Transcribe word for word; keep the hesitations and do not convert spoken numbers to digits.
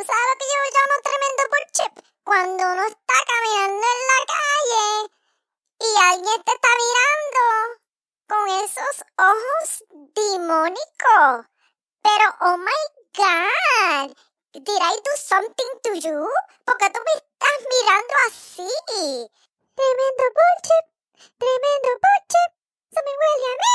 sabes lo que yo llamo tremendo bullshit? Cuando uno está caminando en la calle y alguien te está mirando con esos ojos demónicos. Pero, oh my God, did I do something to you? ¿Por qué tú me estás mirando así? Tremendo bullshit, tremendo bullshit, eso me huele a mí.